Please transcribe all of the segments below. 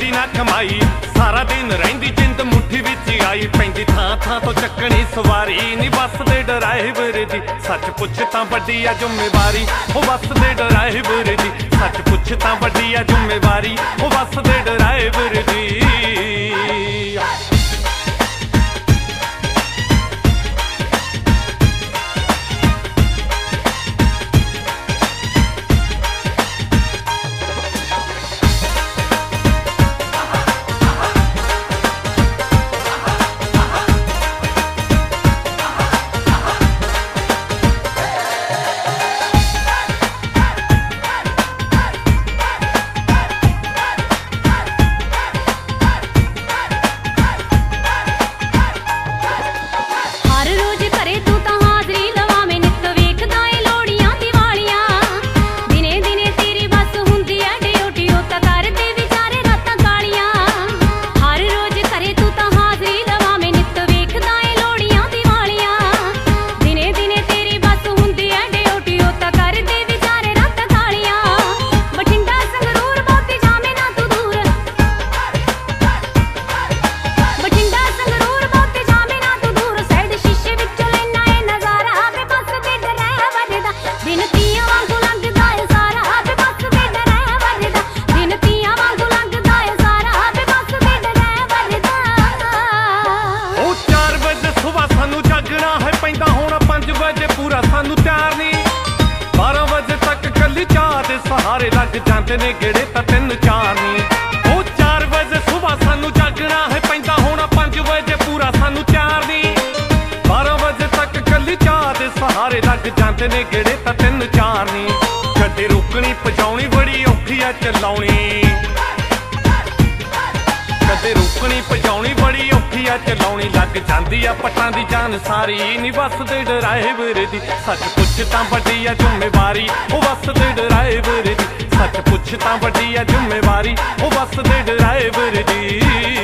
कड्डी ना कमाई सारा दिन रहिंदी जिंद मुट्ठी विच आई पैंदी थां थां तो चक्कनी सवारी नी बस दे ड्राइवर दी सच पुछ तां वड्डी आ जिम्मेवारी ओ बस दे ड्राइवर दी सच पुछ तां वड्डी आ जिम्मेवारी ओ बस दे ड्राइवर दी। सहारे लग जाते ने गेड़े तां 3 4 नी ओ 4 बजे सुबह सानू जागना है पैंदा होना 5 बजे पूरा सानू 4 नी 12 बजे तक कली चाह दे सहारे लग जाते ने गेड़े तां 3 4 नी गड्डी रोकनी पजाउनी बड़ी औखी आ चलाउनी गड्डी रोकनी पजाउनी बड़ी औखी आ चलाउनी लग जांदी आ पट्टां दी जान सारी नी बस दे ड्राइवर दी सच पुछ तां वड्डी आ जिम्मेवारी ओ बस दे ड्राइवर दी सच पुछ तां वड्डी आ जिम्मेवारी ओ बस दे ड्राइवर दी।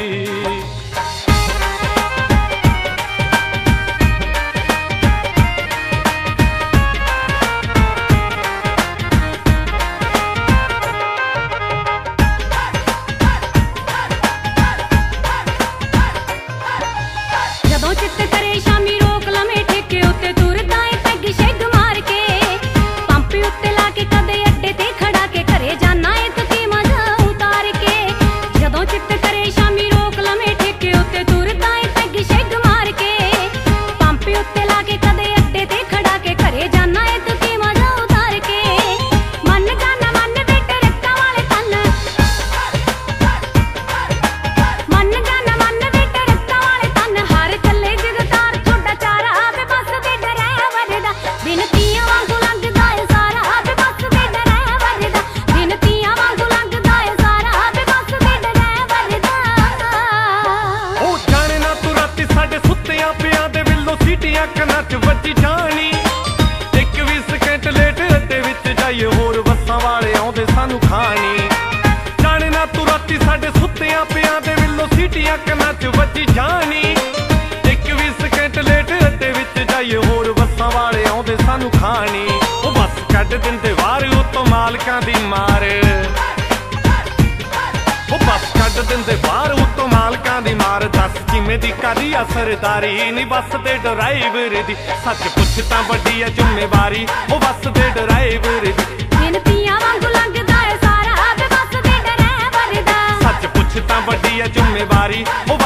सरदारी नी बस दे ड्राइवर दी सच पुछ तां वड्डी आ जिम्मेवारी ओ बस दे ड्राइवर दी दिन पिया वांगू लंघदा है सारा बे बस दे ड्राइवर दा सच पुछ तां वड्डी आ जिम्मेवारी ओ